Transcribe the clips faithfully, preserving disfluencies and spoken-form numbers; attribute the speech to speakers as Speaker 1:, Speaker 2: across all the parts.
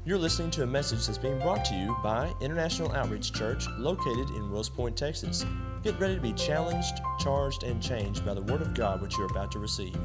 Speaker 1: You're listening to a message that's being brought to you by International Outreach Church, located in Wills Point, Texas. Get ready to be challenged, charged, and changed by the Word of God which you're about to receive.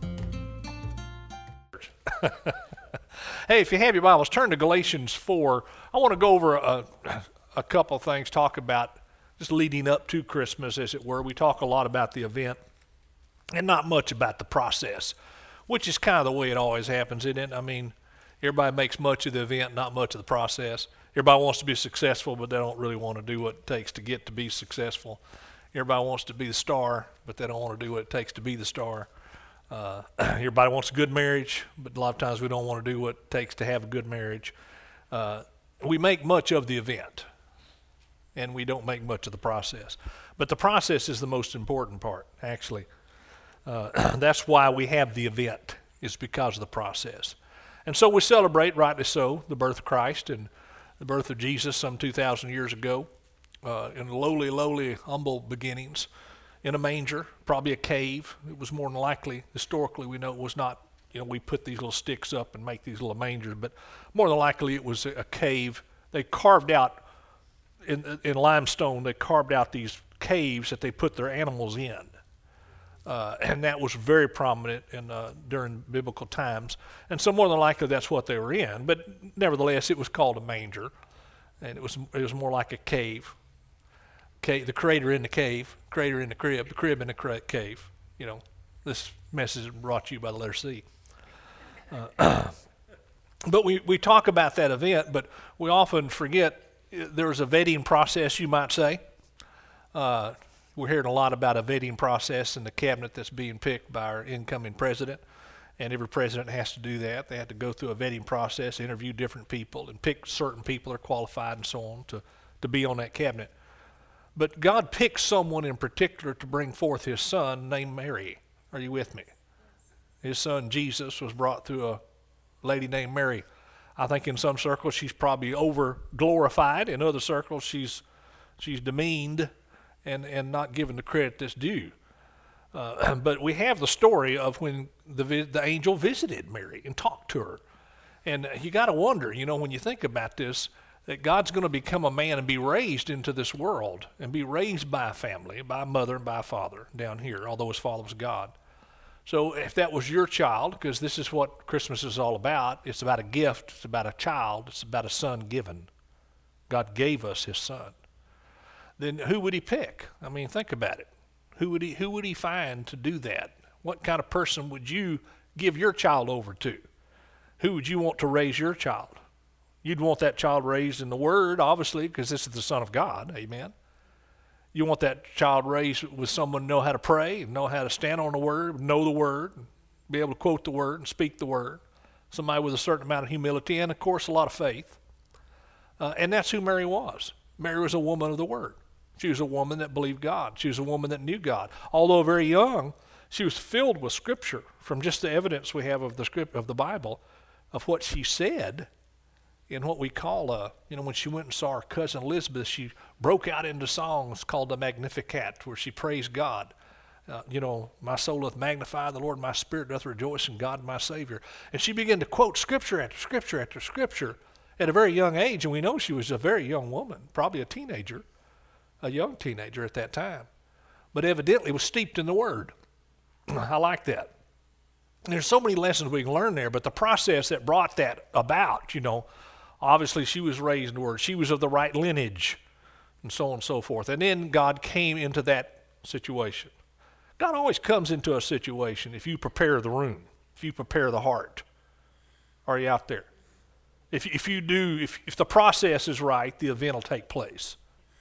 Speaker 2: Hey, if you have your Bibles, turn to Galatians four. I want to go over a, a couple things, talk about just leading up to Christmas, as it were. We talk a lot about the event and not much about the process, which is kind of the way it always happens, isn't it? I mean, everybody makes much of the event, not much of the process. Everybody wants to be successful, but they don't really want to do what it takes to get to be successful. Everybody wants to be the star, but they don't want to do what it takes to be the star. Uh, everybody wants a good marriage, but a lot of times we don't want to do what it takes to have a good marriage. Uh, we make much of the event, and we don't make much of the process. But the process is the most important part, actually. Uh, that's why we have the event, is because of the process. And so we celebrate, rightly so, the birth of Christ and the birth of Jesus some two thousand years ago uh, in lowly, lowly, humble beginnings in a manger, probably a cave. It was more than likely, historically, we know it was not, you know, we put these little sticks up and make these little mangers, but more than likely it was a cave. They carved out, in, in limestone, they carved out these caves that they put their animals in. Uh, and that was very prominent in, uh, during biblical times. And so more than likely that's what they were in. But nevertheless, it was called a manger. And it was it was more like a cave. Cave the crater in the cave, crater in the crib, the crib in the cra- cave. You know, this message is brought to you by the letter C. Uh, but we, we talk about that event, but we often forget there was a vetting process, you might say. Uh, We're hearing a lot about a vetting process in the cabinet that's being picked by our incoming president, and every president has to do that. They have to go through a vetting process, interview different people, and pick certain people that are qualified and so on to, to be on that cabinet. But God picked someone in particular to bring forth his son named Mary. Are you with me? His son Jesus was brought through a lady named Mary. I think in some circles she's probably over-glorified. In other circles she's she's demeaned and, and not given the credit that's due. Uh, but we have the story of when the the angel visited Mary and talked to her. And you got to wonder, you know, when you think about this, that God's going to become a man and be raised into this world and be raised by a family, by a mother and by a father down here, although his father was God. So if that was your child, because this is what Christmas is all about, it's about a gift, it's about a child, it's about a son given. God gave us his son. Then who would he pick? I mean, think about it. Who would he who would he find to do that? What kind of person would you give your child over to? Who would you want to raise your child? You'd want that child raised in the Word, obviously, because this is the Son of God, amen. You want that child raised with someone who know how to pray, and know how to stand on the Word, know the Word, be able to quote the Word and speak the Word. Somebody with a certain amount of humility and, of course, a lot of faith. Uh, and that's who Mary was. Mary was a woman of the Word. She was a woman that believed God. She was a woman that knew God. Although very young, she was filled with Scripture from just the evidence we have of the script of the Bible of what she said in what we call, uh, you know, when she went and saw her cousin Elizabeth, she broke out into songs called the Magnificat, where she praised God. Uh, you know, my soul doth magnify the Lord, my spirit doth rejoice in God my Savior. And she began to quote Scripture after Scripture after Scripture at a very young age, and we know she was a very young woman, probably a teenager. A young teenager at that time, but evidently was steeped in the Word. I like that. There's so many lessons we can learn there, but the process that brought that about, you know, obviously she was raised in the Word. She was of the right lineage, and so on and so forth. And then God came into that situation. God always comes into a situation if you prepare the room, if you prepare the heart. Are you out there? If, if you do, if, if the process is right, the event will take place.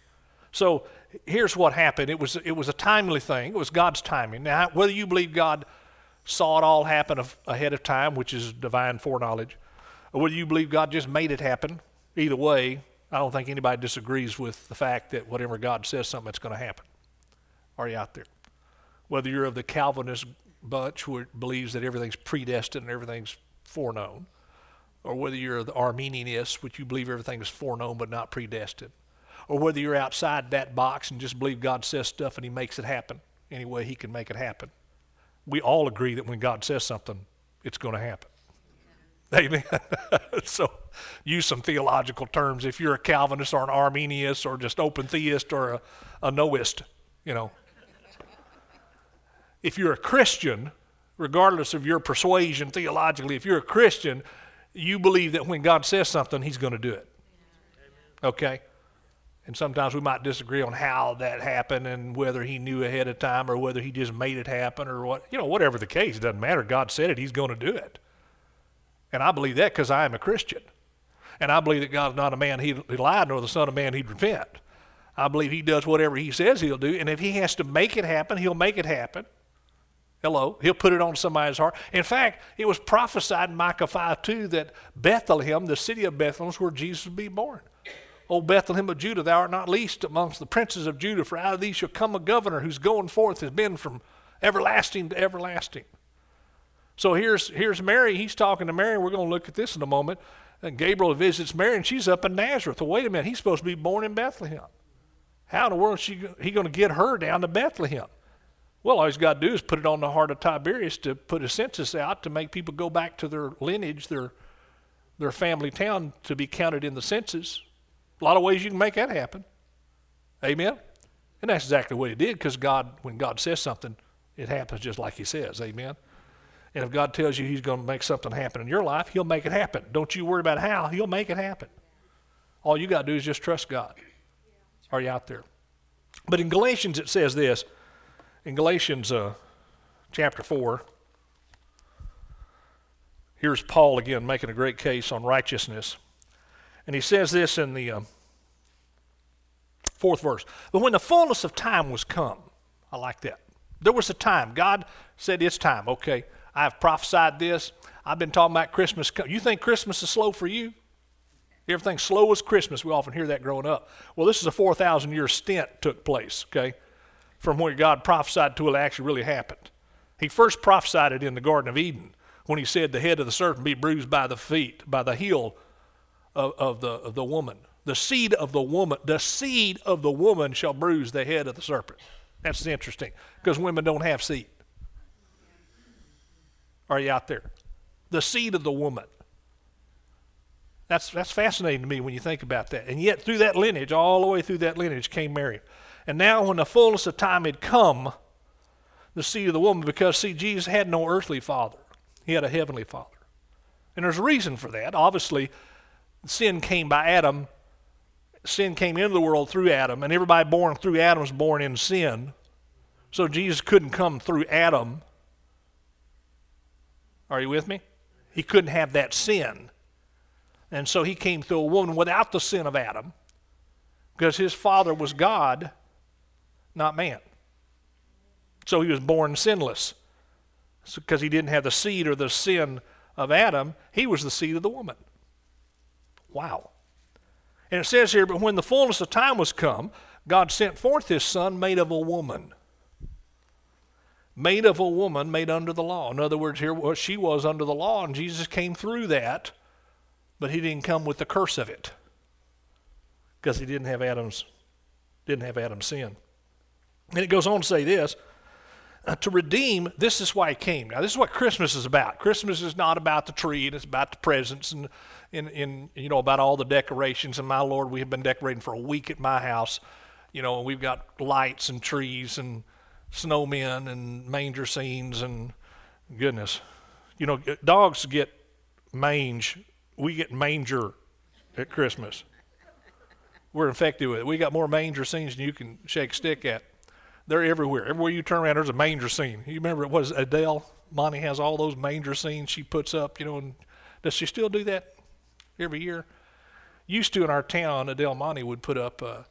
Speaker 2: So here's what happened. It was it was a timely thing. It was God's timing. Now, whether you believe God saw it all happen of, ahead of time, which is divine foreknowledge, or whether you believe God just made it happen, either way, I don't think anybody disagrees with the fact that whatever God says something, it's going to happen. Are you out there? Whether you're of the Calvinist bunch who believes that everything's predestined and everything's foreknown, or whether you're the Arminianist, which you believe everything is foreknown but not predestined, or whether you're outside that box and just believe God says stuff and he makes it happen any way he can make it happen. We all agree that when God says something, it's going to happen. Amen. So use some theological terms if you're a Calvinist or an Arminius or just open theist or a, a noist, you know. If you're a Christian, regardless of your persuasion theologically, if you're a Christian, you believe that when God says something, he's going to do it. Okay? And sometimes we might disagree on how that happened and whether he knew ahead of time or whether he just made it happen or what. You know, whatever the case, it doesn't matter. God said it, he's going to do it. And I believe that because I am a Christian. And I believe that God's not a man he'd, he'd lie, nor the son of man he'd repent. I believe he does whatever he says he'll do. And if he has to make it happen, he'll make it happen. Hello. He'll put it on somebody's heart. In fact, it was prophesied in Micah five two that Bethlehem, the city of Bethlehem, is where Jesus would be born. O Bethlehem of Judah, thou art not least amongst the princes of Judah, for out of thee shall come a governor whose going forth has been from everlasting to everlasting. So here's, here's Mary. He's talking to Mary. We're going to look at this in a moment. And Gabriel visits Mary, and she's up in Nazareth. Well, wait a minute. He's supposed to be born in Bethlehem. How in the world is she, he going to get her down to Bethlehem? Well, all he's got to do is put it on the heart of Tiberius to put a census out to make people go back to their lineage, their, their family town, to be counted in the census. A lot of ways you can make that happen. Amen? And that's exactly what he did, because God, when God says something, it happens just like he says. Amen? And if God tells you he's going to make something happen in your life, he'll make it happen. Don't you worry about how. He'll make it happen. All you got to do is just trust God. Are you out there? But in Galatians it says this. In Galatians uh, chapter four, here's Paul again making a great case on righteousness. And he says this in the um, fourth verse. But when the fullness of time was come, I like that. There was a time. God said it's time. Okay, I've prophesied this. I've been talking about Christmas. You think Christmas is slow for you? Everything's slow as Christmas. We often hear that growing up. Well, this is a four thousand year stint took place, okay, from where God prophesied to it actually really happened. He first prophesied it in the Garden of Eden when he said the head of the serpent be bruised by the feet, by the heel of, of, the, of the woman. The seed of the woman, the seed of the woman shall bruise the head of the serpent. That's interesting, because women don't have seed. Are you out there? The seed of the woman. That's, that's fascinating to me when you think about that. And yet through that lineage, all the way through that lineage came Mary. And now when the fullness of time had come, the seed of the woman, because, see, Jesus had no earthly father. He had a heavenly father. And there's a reason for that. Obviously, sin came by Adam. Sin came into the world through Adam, and everybody born through Adam was born in sin. So Jesus couldn't come through Adam. Are you with me? He couldn't have that sin. And so he came through a woman without the sin of Adam, because his father was God, not man. So he was born sinless. So, because he didn't have the seed or the sin of Adam, he was the seed of the woman. Wow. And it says here, but when the fullness of time was come, God sent forth his son made of a woman. Made of a woman, made under the law. In other words, here well, she was under the law, and Jesus came through that, but he didn't come with the curse of it, because he didn't have Adam's, didn't have Adam's sin. And it goes on to say this, uh, to redeem, this is why he came. Now, this is what Christmas is about. Christmas is not about the tree, and it's about the presents and, and, and you know, about all the decorations. And my Lord, we have been decorating for a week at my house, you know, and we've got lights and trees and snowmen and manger scenes and goodness. You know, dogs get mange. We get manger at Christmas. We're infected with it. We got more manger scenes than you can shake a stick at. They're everywhere. Everywhere you turn around, there's a manger scene. You remember, what is it, Adele? Monty has all those manger scenes she puts up, you know, and does she still do that every year? Used to in our town, Adele Monty would put up, uh,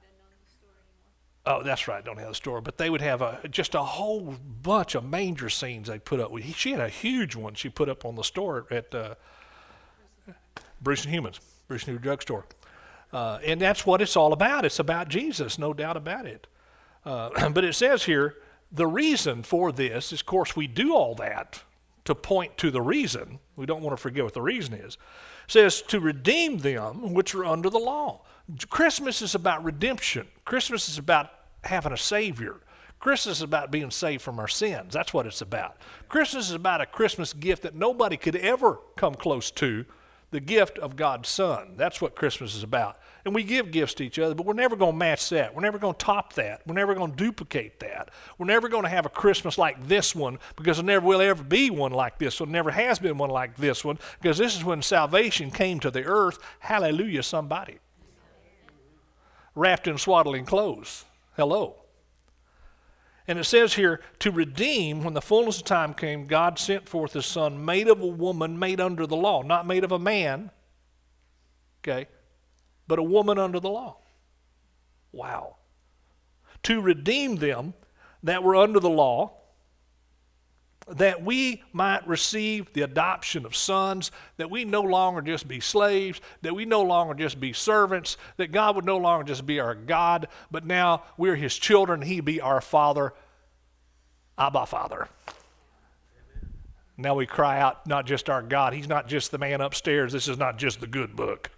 Speaker 2: oh, that's right, don't have the store, but they would have a, just a whole bunch of manger scenes they put up. She had a huge one she put up on the store at uh, Bruce and Humans, Bruce and Humans Drugstore. Uh, and that's what it's all about. It's about Jesus, no doubt about it. Uh, but it says here, the reason for this is, of course, we do all that to point to the reason. We don't want to forget what the reason is. It says, to redeem them which are under the law. Christmas is about redemption. Christmas is about having a Savior. Christmas is about being saved from our sins. That's what it's about. Christmas is about a Christmas gift that nobody could ever come close to, the gift of God's Son. That's what Christmas is about. And we give gifts to each other, but we're never going to match that. We're never going to top that. We're never going to duplicate that. We're never going to have a Christmas like this one, because there never will ever be one like this one. Never has been one like this one, because this is when salvation came to the earth. Hallelujah, somebody. Wrapped in swaddling clothes. Hello. And it says here, to redeem, when the fullness of time came, God sent forth his Son, made of a woman, made under the law. Not made of a man, okay, but a woman under the law. Wow. To redeem them that were under the law, that we might receive the adoption of sons, that we no longer just be slaves, that we no longer just be servants, that God would no longer just be our God, but now we're his children, he be our Father, Abba Father. Amen. Now we cry out, not just our God, he's not just the man upstairs, this is not just the good book.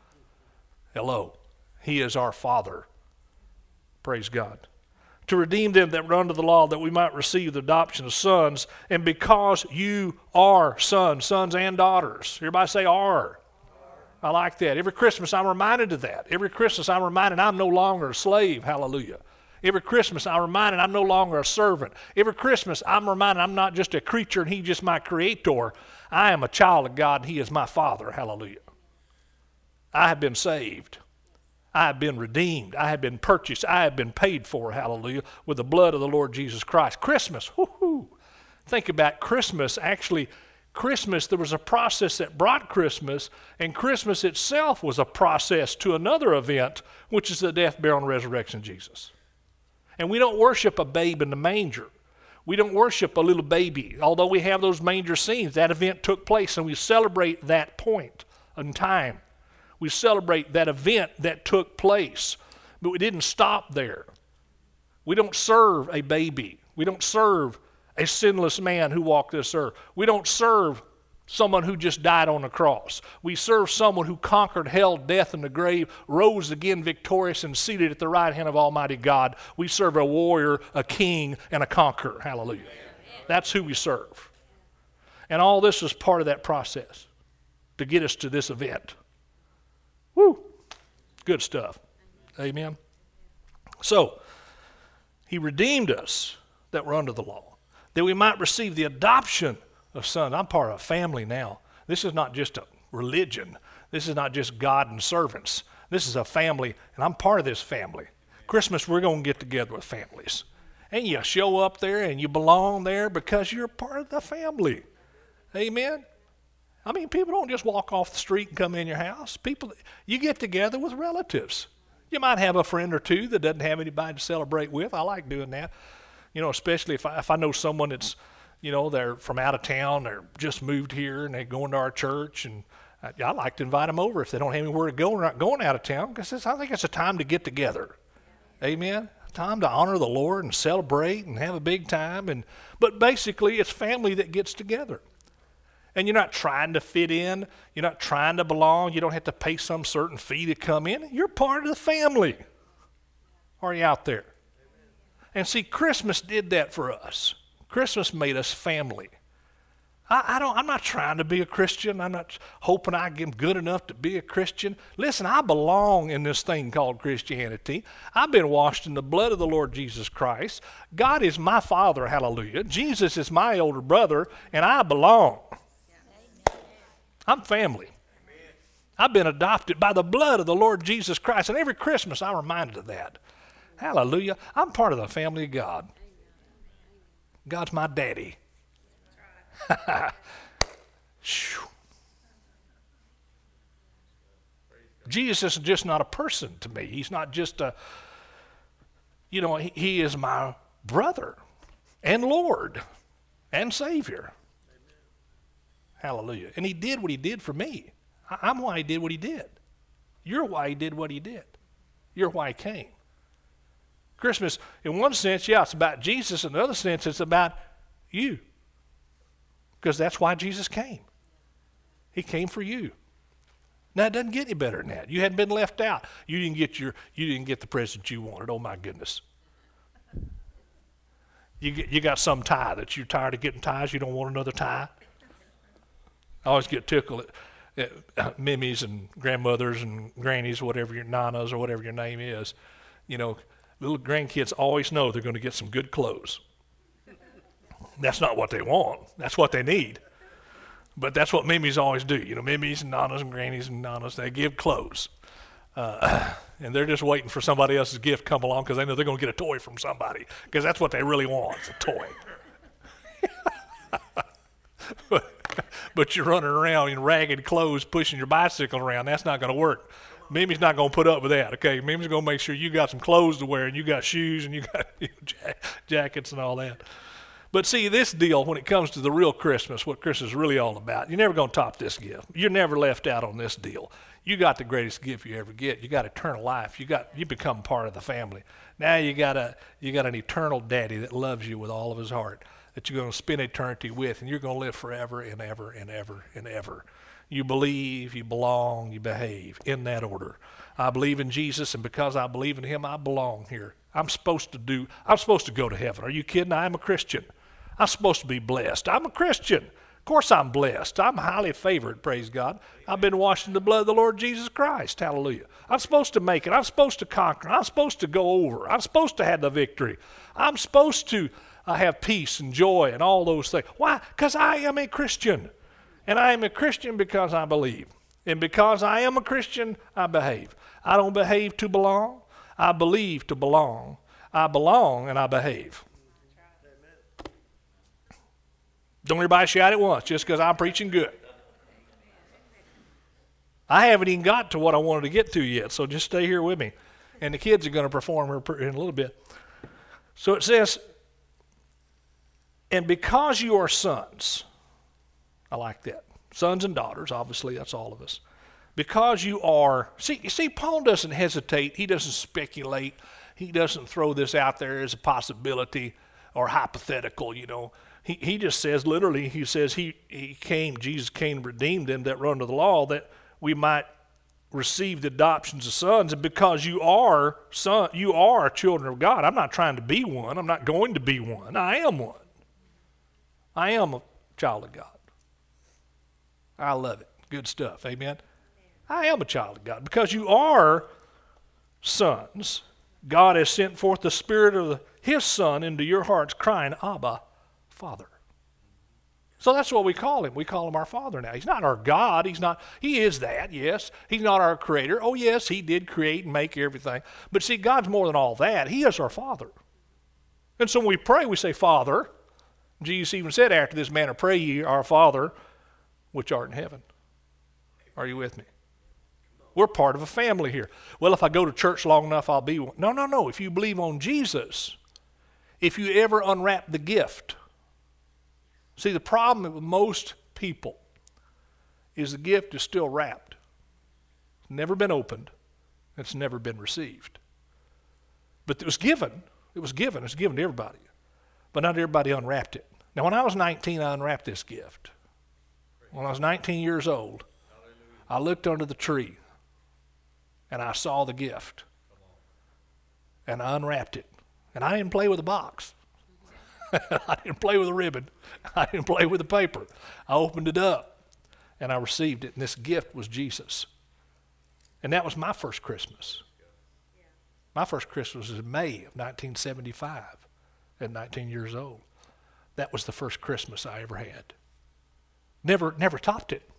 Speaker 2: Hello, he is our Father. Praise God. To redeem them that were under the law, that we might receive the adoption of sons. And because you are sons, sons and daughters. Everybody say are. Are. I like that. Every Christmas I'm reminded of that. Every Christmas I'm reminded I'm no longer a slave. Hallelujah. Every Christmas I'm reminded I'm no longer a servant. Every Christmas I'm reminded I'm not just a creature and he's just my creator. I am a child of God and he is my Father. Hallelujah. I have been saved. I have been redeemed. I have been purchased. I have been paid for, hallelujah, with the blood of the Lord Jesus Christ. Christmas, whoo-hoo. Think about Christmas. Actually, Christmas, there was a process that brought Christmas, and Christmas itself was a process to another event, which is the death, burial, and resurrection of Jesus. And we don't worship a babe in the manger. We don't worship a little baby. Although we have those manger scenes, that event took place, and we celebrate that point in time. We celebrate that event that took place, but we didn't stop there. We don't serve a baby. We don't serve a sinless man who walked this earth. We don't serve someone who just died on the cross. We serve someone who conquered hell, death, and the grave, rose again victorious, and seated at the right hand of Almighty God. We serve a warrior, a king, and a conqueror. Hallelujah. That's who we serve. And all this is part of that process to get us to this event. Woo! Good stuff. Amen. So, he redeemed us that were under the law, that we might receive the adoption of sons. I'm part of a family now. This is not just a religion. This is not just God and servants. This is a family, and I'm part of this family. Christmas, we're going to get together with families. And you show up there and you belong there because you're part of the family. Amen. I mean, people don't just walk off the street and come in your house. People, you get together with relatives. You might have a friend or two that doesn't have anybody to celebrate with. I like doing that. You know, especially if I, if I know someone that's, you know, they're from out of town, they're just moved here and they're going to our church, and I, I like to invite them over if they don't have anywhere to go and they're not going out of town, because I think it's a time to get together. Amen. Time to honor the Lord and celebrate and have a big time. And but basically, it's family that gets together. And you're not trying to fit in. You're not trying to belong. You don't have to pay some certain fee to come in. You're part of the family. Are you out there? And see, Christmas did that for us. Christmas made us family. I, I don't, I'm not trying to be a Christian. I'm not hoping I am good enough to be a Christian. Listen, I belong in this thing called Christianity. I've been washed in the blood of the Lord Jesus Christ. God is my Father, hallelujah. Jesus is my older brother, and I belong. I'm family. Amen. I've been adopted by the blood of the Lord Jesus Christ. And every Christmas I'm reminded of that. Hallelujah. I'm part of the family of God. God's my daddy. Jesus is just not a person to me. He's not just a, you know, he, he is my brother and Lord and Savior. Hallelujah. And he did what he did for me. I'm why he did what he did. You're why he did what he did. You're why he came. Christmas, in one sense, yeah, it's about Jesus. In another sense, it's about you. Because that's why Jesus came. He came for you. Now, it doesn't get any better than that. You hadn't been left out. You didn't get your, you didn't get the present you wanted. Oh, my goodness. You get, you got some tie that you're tired of getting ties. You don't want another tie. I always get tickled at, at mimmies and grandmothers and grannies, whatever your nanas or whatever your name is. You know, little grandkids always know they're going to get some good clothes. That's not what they want. That's what they need. But that's what mimmies always do. You know, mimmies and nanas and grannies and nanas, they give clothes. Uh, and they're just waiting for somebody else's gift to come along because they know they're going to get a toy from somebody, because that's what they really want, is a toy. but, but you're running around in ragged clothes pushing your bicycle around. That's not going to work. Mimi's not going to put up with that, okay? Mimi's going to make sure you got some clothes to wear and you got shoes and you got you know, jack, jackets and all that. But see, this deal, when it comes to the real Christmas, what Christmas is really all about, you're never going to top this gift. You're never left out on this deal. You got the greatest gift you ever get. You got eternal life. You got you become part of the family. Now you got a you got an eternal daddy that loves you with all of his heart, that you're going to spend eternity with, and you're going to live forever and ever and ever and ever. You believe, you belong, you behave in that order. I believe in Jesus, and because I believe in him, I belong here. I'm supposed to do, I'm supposed to go to heaven. Are you kidding? I am a Christian. I'm supposed to be blessed. I'm a Christian. Of course I'm blessed. I'm highly favored, praise God. I've been washed in the blood of the Lord Jesus Christ. Hallelujah. I'm supposed to make it. I'm supposed to conquer. I'm supposed to go over. I'm supposed to have the victory. I'm supposed to uh, have peace and joy and all those things. Why? Because I am a Christian. And I am a Christian because I believe. And because I am a Christian, I behave. I don't behave to belong. I believe to belong. I belong and I behave. Don't everybody shout at once just because I'm preaching good. I haven't even got to what I wanted to get to yet, so just stay here with me. And the kids are going to perform here in a little bit. So it says, and because you are sons, I like that. Sons and daughters, obviously, that's all of us. Because you are, see, you see, Paul doesn't hesitate. He doesn't speculate. He doesn't throw this out there as a possibility or hypothetical, you know. He he just says, literally, he says he, he came, Jesus came and redeemed them that were under the law, that we might receive the adoptions of sons. And because you are son, you are children of God. I'm not trying to be one. I'm not going to be one. I am one. I am a child of God. I love it. Good stuff. Amen. I am a child of God. Because you are sons, God has sent forth the Spirit of the, his Son into your hearts, crying, Abba, Father. So that's what we call him. We call him our Father now. He's not our God. He's not, he is that, yes. He's not our creator. Oh, yes, he did create and make everything. But see, God's more than all that. He is our Father. And so when we pray, we say, Father. Jesus even said, after this manner, pray ye, our Father, which art in heaven. Are you with me? We're part of a family here. Well, if I go to church long enough, I'll be one. No, no, no. If you believe on Jesus, if you ever unwrap the gift. See, the problem with most people is the gift is still wrapped. It's never been opened. It's never been received. But it was given. It was given. It was given to everybody. But not everybody unwrapped it. Now, when I was nineteen, I unwrapped this gift. When I was nineteen years old, I looked under the tree and I saw the gift. And I unwrapped it. And I didn't play with the box. I didn't play with a ribbon. I didn't play with the paper. I opened it up and I received it. And this gift was Jesus. And that was my first Christmas. My first Christmas was in May of nineteen seventy-five at nineteen years old. That was the first Christmas I ever had. Never, never topped it.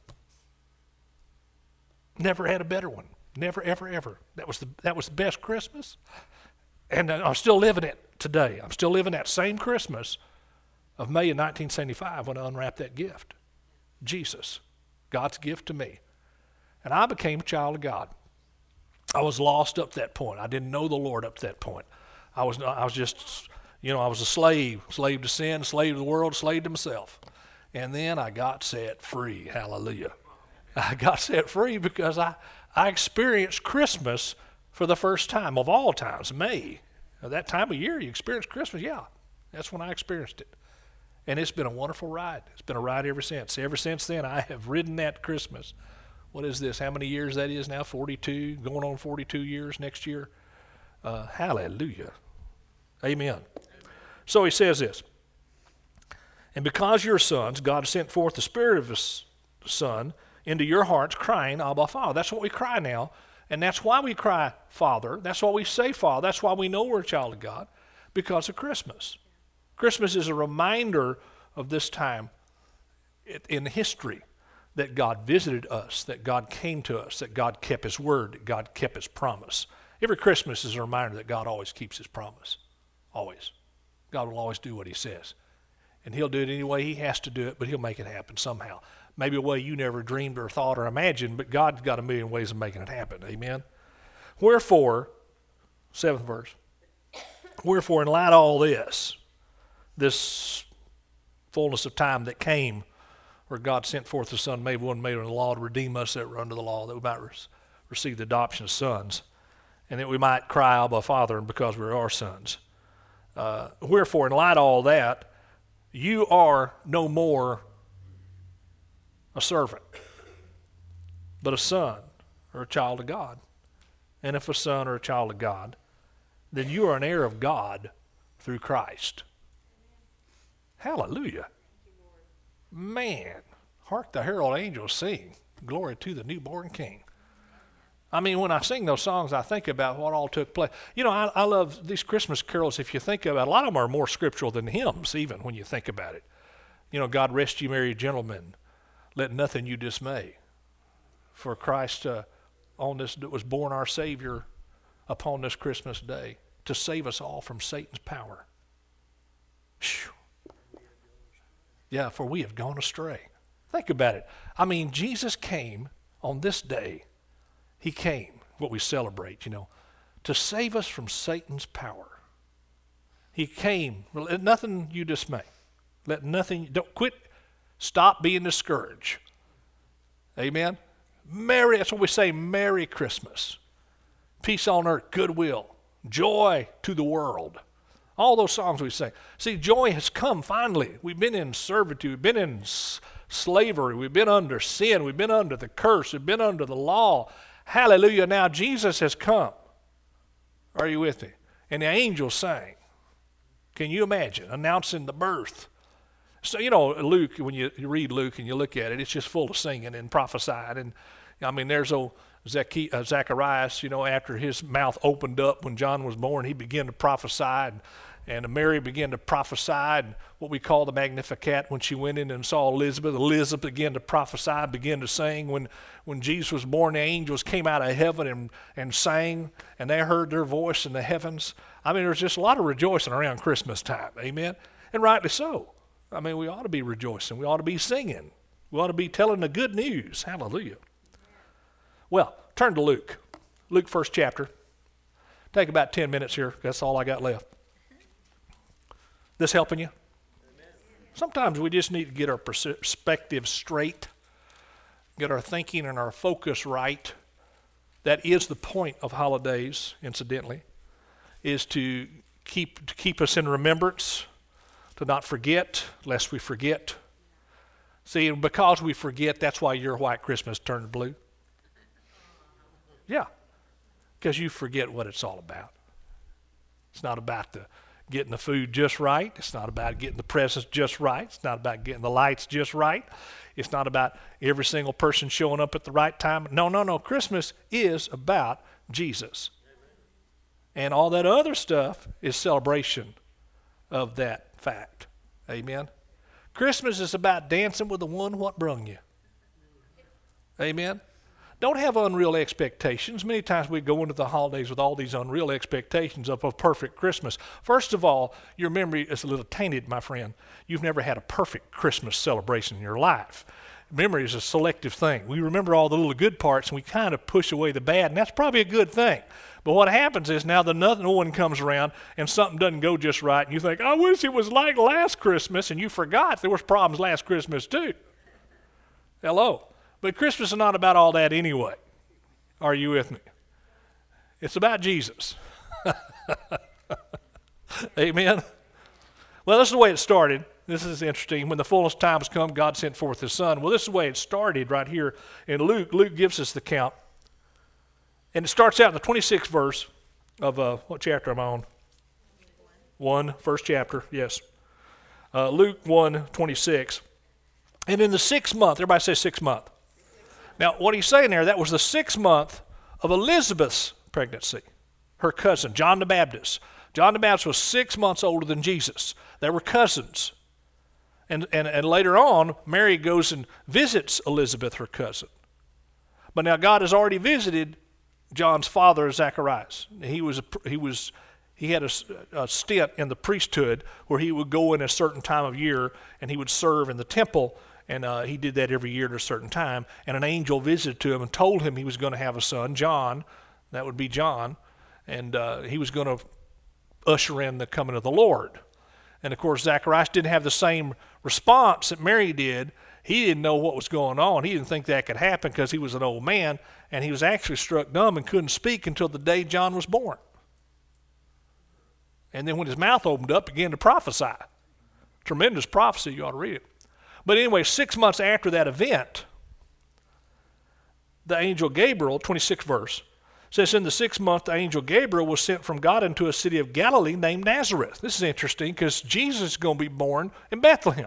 Speaker 2: Never had a better one. Never, ever, ever. That was the, that was the best Christmas. And I'm still living it today. I'm still living that same Christmas of May of nineteen seventy-five when I unwrapped that gift. Jesus, God's gift to me. And I became a child of God. I was lost up to that point. I didn't know the Lord up to that point. I was, I was just, you know, I was a slave, slave to sin, slave to the world, slave to myself. And then I got set free. Hallelujah. I got set free because I, I experienced Christmas for the first time of all times, May. That time of year you experience Christmas, yeah. That's when I experienced it. And it's been a wonderful ride. It's been a ride ever since. Ever since then, I have ridden that Christmas. What is this? How many years that is now? forty-two, going on forty-two years next year. Uh, hallelujah. Amen. So he says this, and because you're sons, God sent forth the Spirit of His Son into your hearts, crying, Abba, Father. That's what we cry now, and that's why we cry, Father. That's why we say, Father. That's why we know we're a child of God, because of Christmas. Christmas is a reminder of this time in history that God visited us, that God came to us, that God kept His word, that God kept His promise. Every Christmas is a reminder that God always keeps His promise. Always. God will always do what He says. And He'll do it any way He has to do it, but He'll make it happen somehow. Maybe a way you never dreamed or thought or imagined, but God's got a million ways of making it happen. Amen? Wherefore, seventh verse, wherefore in light of all this, this fullness of time that came, where God sent forth His Son, made one made under the law to redeem us that were under the law, that we might re- receive the adoption of sons, and that we might cry, Abba, Father, because we are sons. Uh, wherefore, in light of all that, you are no more a servant, but a son or a child of God. And if a son or a child of God, then you are an heir of God through Christ. Hallelujah. Man, hark the herald angels sing, glory to the newborn King. I mean, when I sing those songs, I think about what all took place. You know, I, I love these Christmas carols. If you think about it, a lot of them are more scriptural than hymns, even when you think about it. You know, God rest you, merry gentlemen, let nothing you dismay. For Christ uh, on this was born our Savior upon this Christmas day to save us all from Satan's power. Whew. Yeah, for we have gone astray. Think about it. I mean, Jesus came on this day. He came, what we celebrate, you know, to save us from Satan's power. He came, let nothing you dismay. Let nothing, don't quit, stop being discouraged. Amen? Merry, that's what we say, Merry Christmas. Peace on earth, goodwill, joy to the world. All those songs we sing. See, joy has come finally. We've been in servitude. We've been in s- slavery. We've been under sin. We've been under the curse. We've been under the law. Hallelujah. Now Jesus has come. Are you with me? And the angels sang. Can you imagine? Announcing the birth. So, you know, Luke, when you, you read Luke and you look at it, it's just full of singing and prophesying. And, I mean, there's old Zacchaeus, uh, Zacharias, you know, after his mouth opened up when John was born, he began to prophesy. And, and Mary began to prophesy, and what we call the Magnificat, when she went in and saw Elizabeth, Elizabeth began to prophesy, began to sing. When when Jesus was born, the angels came out of heaven and, and sang, and they heard their voice in the heavens. I mean, there's just a lot of rejoicing around Christmas time, amen? And rightly so. I mean, we ought to be rejoicing. We ought to be singing. We ought to be telling the good news. Hallelujah. Well, turn to Luke. Luke first chapter. Take about ten minutes here. That's all I got left. This helping you? Amen. Sometimes we just need to get our perspective straight, get our thinking and our focus right. That is the point of holidays, incidentally, is to keep to keep us in remembrance, to not forget, lest we forget. See, because we forget, that's why your white Christmas turned blue. Yeah, because you forget what it's all about. It's not about the getting the food just right. It's not about getting the presents just right. It's not about getting the lights just right. It's not about every single person showing up at the right time. No, no, no. Christmas is about Jesus. Amen. And all that other stuff is celebration of that fact. Amen. Christmas is about dancing with the one what brung you. Amen. Don't have unreal expectations. Many times we go into the holidays with all these unreal expectations of a perfect Christmas. First of all, your memory is a little tainted, my friend. You've never had a perfect Christmas celebration in your life. Memory is a selective thing. We remember all the little good parts and we kind of push away the bad, and that's probably a good thing. But what happens is now the another one comes around and something doesn't go just right, and you think, I wish it was like last Christmas, and you forgot there was problems last Christmas too. Hello. But Christmas is not about all that anyway. Are you with me? It's about Jesus. Amen? Well, this is the way it started. This is interesting. When the fullness of time has come, God sent forth His Son. Well, this is the way it started right here in Luke. Luke gives us the count. And it starts out in the twenty-sixth verse of uh, what chapter am I on? one, first chapter, yes. Uh, Luke one twenty-six. And in the sixth month, everybody say sixth month. Now, what he's saying there, that was the sixth month of Elizabeth's pregnancy, her cousin, John the Baptist. John the Baptist was six months older than Jesus. They were cousins. And, and, and later on, Mary goes and visits Elizabeth, her cousin. But now God has already visited John's father, Zacharias. He was a, he was he had a, a stint in the priesthood where he would go in a certain time of year and he would serve in the temple, and uh, he did that every year at a certain time. And an angel visited to him and told him he was going to have a son, John. That would be John, and uh, he was going to usher in the coming of the Lord. And of course, Zacharias didn't have the same response that Mary did. He didn't know what was going on. He didn't think that could happen because he was an old man, and he was actually struck dumb and couldn't speak until the day John was born. And then when his mouth opened up, began to prophesy. Tremendous prophecy, you ought to read it. But anyway, six months after that event, the angel Gabriel, twenty-sixth verse, says, in the sixth month, the angel Gabriel was sent from God into a city of Galilee named Nazareth. This is interesting because Jesus is going to be born in Bethlehem.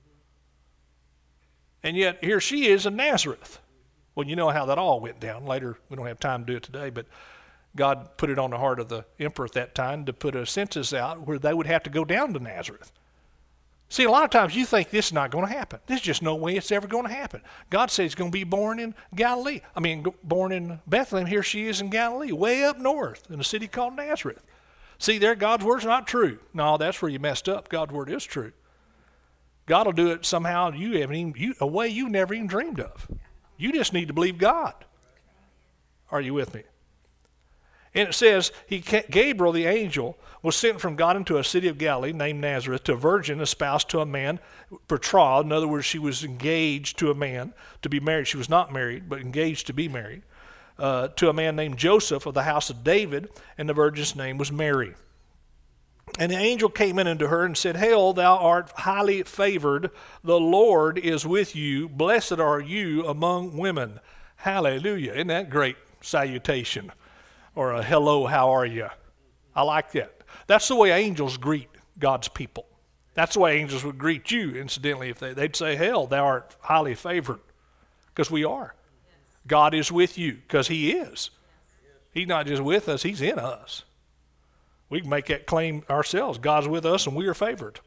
Speaker 2: And yet, here she is in Nazareth. Well, you know how that all went down. Later, we don't have time to do it today, but God put it on the heart of the emperor at that time to put a census out where they would have to go down to Nazareth. See, a lot of times you think this is not going to happen. There's just no way it's ever going to happen. God says he's going to be born in Galilee. I mean, born in Bethlehem. Here she is in Galilee, way up north in a city called Nazareth. See there, God's word's not true. No, that's where you messed up. God's word is true. God will do it somehow you haven't even, you, a way you never even dreamed of. You just need to believe God. Are you with me? And it says, he, Gabriel, the angel, was sent from God into a city of Galilee named Nazareth to a virgin espoused to a man, betrothed. In other words, she was engaged to a man to be married. She was not married, but engaged to be married, uh, to a man named Joseph of the house of David, and the virgin's name was Mary. And the angel came in unto her and said, Hail, thou art highly favored. The Lord is with you. Blessed are you among women. Hallelujah. Isn't that great salutation? Or a hello, how are you? I like that. That's the way angels greet God's people. That's the way angels would greet you, incidentally. If they, they'd say, Hail, thou art highly favored. Because we are. God is with you, because he is. He's not just with us, he's in us. We can make that claim ourselves. God's with us and we are favored.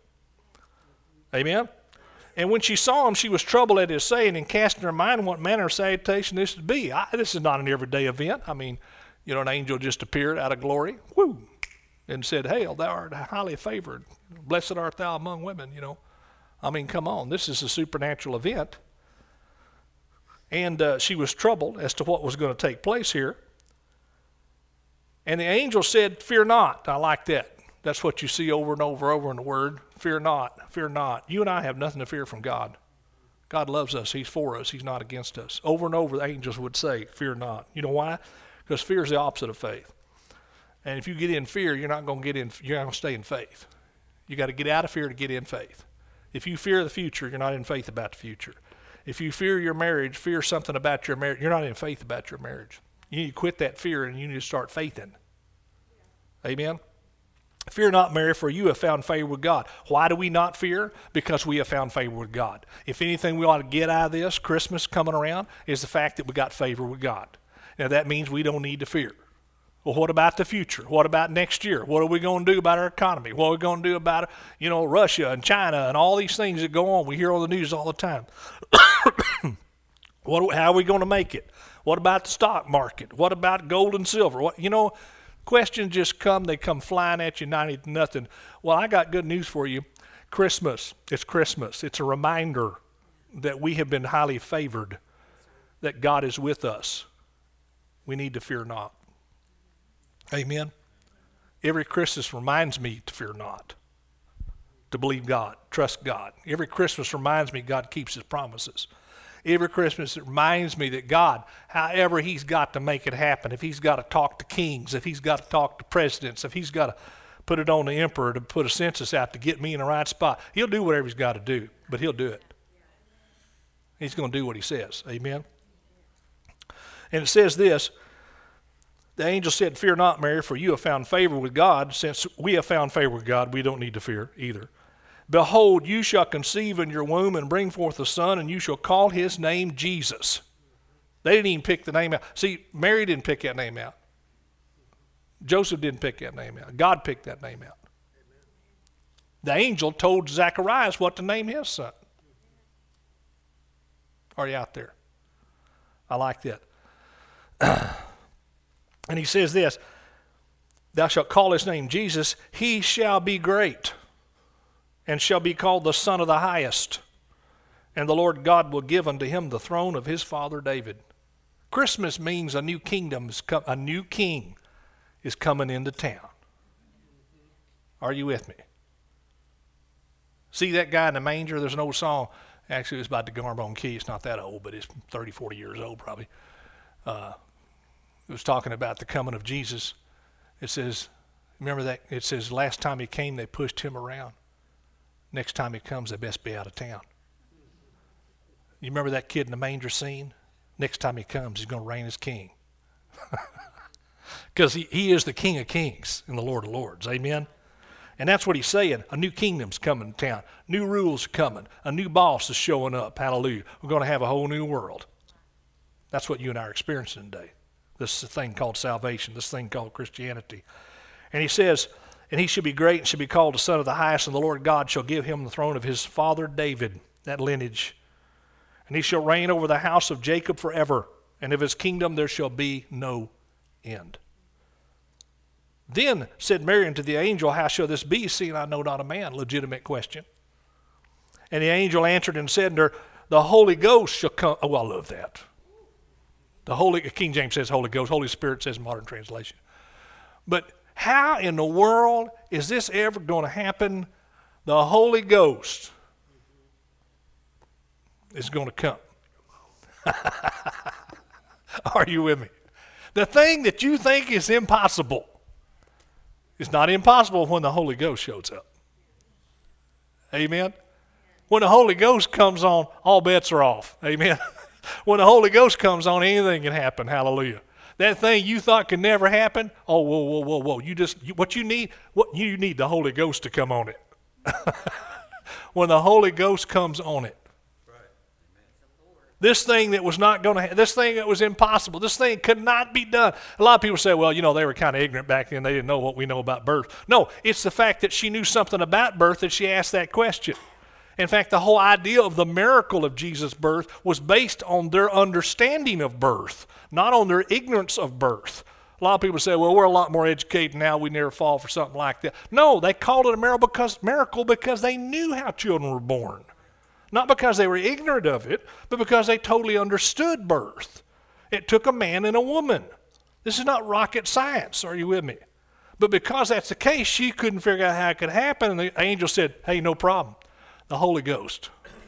Speaker 2: Amen? And when she saw him, she was troubled at his saying and cast in her mind what manner of salutation this would be. I, this is not an everyday event. I mean, you know, an angel just appeared out of glory, whoo, and said, Hail, thou art highly favored. Blessed art thou among women, you know. I mean, come on. This is a supernatural event. And uh, she was troubled as to what was going to take place here. And the angel said, Fear not. I like that. That's what you see over and over and over in the Word. Fear not. Fear not. You and I have nothing to fear from God. God loves us. He's for us. He's not against us. Over and over, the angels would say, Fear not. You know why? Because fear is the opposite of faith. And if you get in fear, you're not going to get in, you're not going to stay in faith. You got to get out of fear to get in faith. If you fear the future, you're not in faith about the future. If you fear your marriage, fear something about your marriage, you're not in faith about your marriage. You need to quit that fear and you need to start faithing. Amen? Fear not, Mary, for you have found favor with God. Why do we not fear? Because we have found favor with God. If anything we ought to get out of this Christmas coming around is the fact that we got favor with God. Now that means we don't need to fear. Well, what about the future? What about next year? What are we going to do about our economy? What are we going to do about, you know, Russia and China and all these things that go on? We hear on the news all the time. What, how are we going to make it? What about the stock market? What about gold and silver? What, you know, questions just come. They come flying at you, not nothing. Well, I got good news for you. Christmas. It's Christmas. It's a reminder that we have been highly favored, that God is with us. We need to fear not. Amen. Every Christmas reminds me to fear not, to believe God, trust God. Every Christmas reminds me God keeps his promises. Every Christmas it reminds me that God, however he's got to make it happen, if he's got to talk to kings, if he's got to talk to presidents, if he's got to put it on the emperor to put a census out to get me in the right spot, he'll do whatever he's got to do, but he'll do it. He's going to do what he says. Amen. And it says this, The angel said, "Fear not, Mary, for you have found favor with God." Since we have found favor with God, we don't need to fear either. "Behold, you shall conceive in your womb and bring forth a son, and you shall call his name Jesus." They didn't even pick the name out. See, Mary didn't pick that name out. Joseph didn't pick that name out. God picked that name out. The angel told Zacharias what to name his son. Are you out there? I like that. And he says this, "Thou shalt call his name Jesus. He shall be great and shall be called the Son of the Highest. And the Lord God will give unto him the throne of his father David." Christmas means a new kingdom, is com- a new king is coming into town. Are you with me? See that guy in the manger? There's an old song. Actually, it was by DeGarmo Key. It's not that old, but it's thirty, forty years old probably. Uh, it was talking about the coming of Jesus. It says, remember that? It says, last time he came, they pushed him around. Next time he comes, they best be out of town. You remember that kid in the manger scene? Next time he comes, he's going to reign as king. Because he, he is the King of Kings and the Lord of Lords. Amen? And that's what he's saying. A new kingdom's coming to town. New rules are coming. A new boss is showing up. Hallelujah. We're going to have a whole new world. That's what you and I are experiencing today. This thing called salvation. This thing called Christianity. And he says, "And he shall be great and shall be called the Son of the Highest, and the Lord God shall give him the throne of his father David," that lineage. "And he shall reign over the house of Jacob forever, and of his kingdom there shall be no end." Then said Mary unto the angel, "How shall this be, seeing I know not a man?" Legitimate question. And the angel answered and said unto her, "The Holy Ghost shall come." Oh, I love that. The Holy, King James says Holy Ghost. Holy Spirit says modern translation. But how in the world is this ever going to happen? The Holy Ghost is going to come. Are you with me? The thing that you think is impossible is not impossible when the Holy Ghost shows up. Amen? When the Holy Ghost comes on, all bets are off. Amen? When the Holy Ghost comes on, anything can happen. Hallelujah. That thing you thought could never happen, oh, whoa, whoa, whoa, whoa. You just, you, what you need, what you need the Holy Ghost to come on it. When the Holy Ghost comes on it. This thing that was not going to, ha- this thing that was impossible, this thing could not be done. A lot of people say, well, you know, they were kind of ignorant back then. They didn't know what we know about birth. No, it's the fact that she knew something about birth that she asked that question. In fact, the whole idea of the miracle of Jesus' birth was based on their understanding of birth, not on their ignorance of birth. A lot of people say, well, we're a lot more educated now. We never fall for something like that. No, they called it a miracle because, miracle because they knew how children were born. Not because they were ignorant of it, but because they totally understood birth. It took a man and a woman. This is not rocket science. Are you with me? But because that's the case, she couldn't figure out how it could happen. And the angel said, hey, no problem. The Holy Ghost.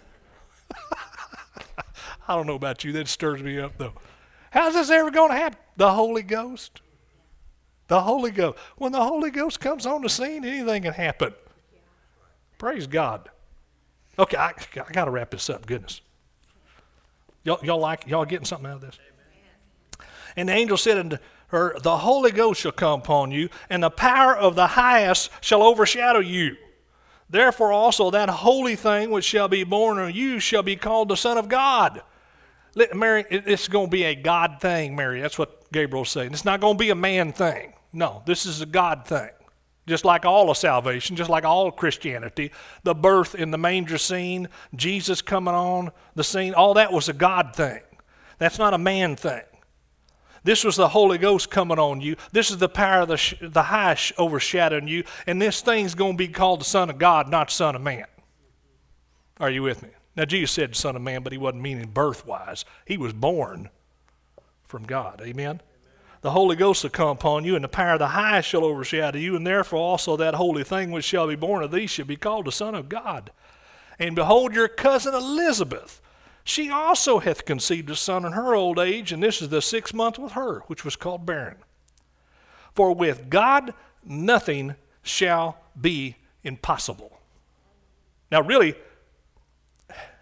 Speaker 2: I don't know about you. That stirs me up, though. How's this ever going to happen? The Holy Ghost. The Holy Ghost. When the Holy Ghost comes on the scene, anything can happen. Praise God. Okay, I, I got to wrap this up. Goodness. Y'all, y'all like, y'all getting something out of this? Amen. And the angel said unto her, the Holy Ghost shall come upon you, and the power of the highest shall overshadow you. Therefore also that holy thing which shall be born of you shall be called the Son of God. Mary, it's going to be a God thing, Mary. That's what Gabriel's saying. It's not going to be a man thing. No, this is a God thing. Just like all of salvation, just like all of Christianity, the birth in the manger scene, Jesus coming on the scene, all that was a God thing. That's not a man thing. This was the Holy Ghost coming on you. This is the power of the, sh- the high sh- overshadowing you. And this thing's going to be called the Son of God, not Son of Man. Are you with me? Now, Jesus said Son of Man, but he wasn't meaning birth-wise. He was born from God. Amen? The Holy Ghost will come upon you, and the power of the highest shall overshadow you, and therefore also that holy thing which shall be born of thee shall be called the Son of God. And behold, your cousin Elizabeth, she also hath conceived a son in her old age, and this is the sixth month with her, which was called barren. For with God nothing shall be impossible. Now really,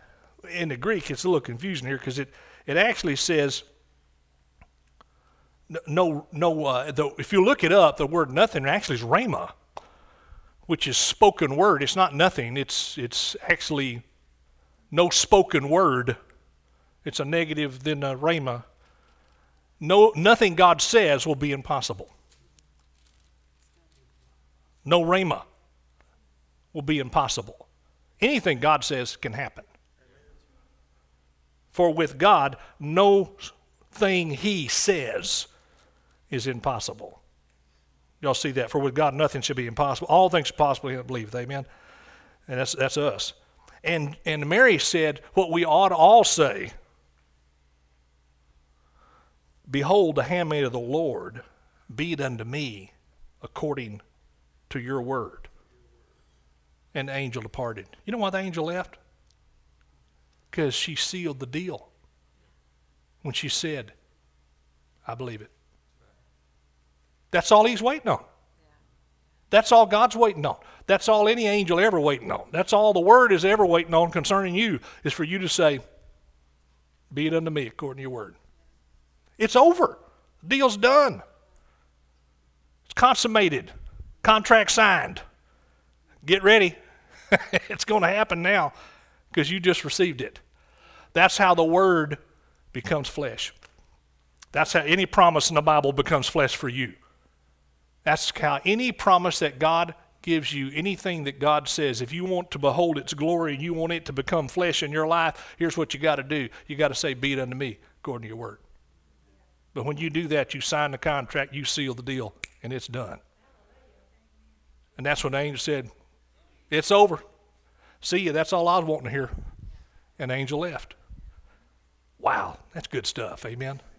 Speaker 2: in the Greek, it's a little confusion here because it, it actually says no, no. Uh, the, if you look it up, the word nothing actually is rhema, which is spoken word. It's not nothing. It's it's actually no spoken word. It's a negative than a rhema. No, nothing God says will be impossible. No rhema will be impossible. Anything God says can happen. For with God, no thing he says is impossible. Y'all see that? For with God, nothing should be impossible. All things are possible in him that believeth. Amen? And that's, that's us. And, and Mary said what we ought to all say. Behold, the handmaid of the Lord, be it unto me according to your word. And the angel departed. You know why the angel left? Because she sealed the deal when she said, I believe it. That's all he's waiting on. That's all God's waiting on. That's all any angel ever waiting on. That's all the word is ever waiting on concerning you, is for you to say, be it unto me according to your word. It's over. The deal's done. It's consummated. Contract signed. Get ready. It's going to happen now because you just received it. That's how the word becomes flesh. That's how any promise in the Bible becomes flesh for you. That's how any promise that God gives you, anything that God says, if you want to behold its glory and you want it to become flesh in your life, here's what you got to do. You got to say, be it unto me according to your word. But when you do that, you sign the contract, you seal the deal, and it's done. And that's when the angel said, it's over. See you, that's all I was wanting to hear. And the angel left. Wow, that's good stuff, amen.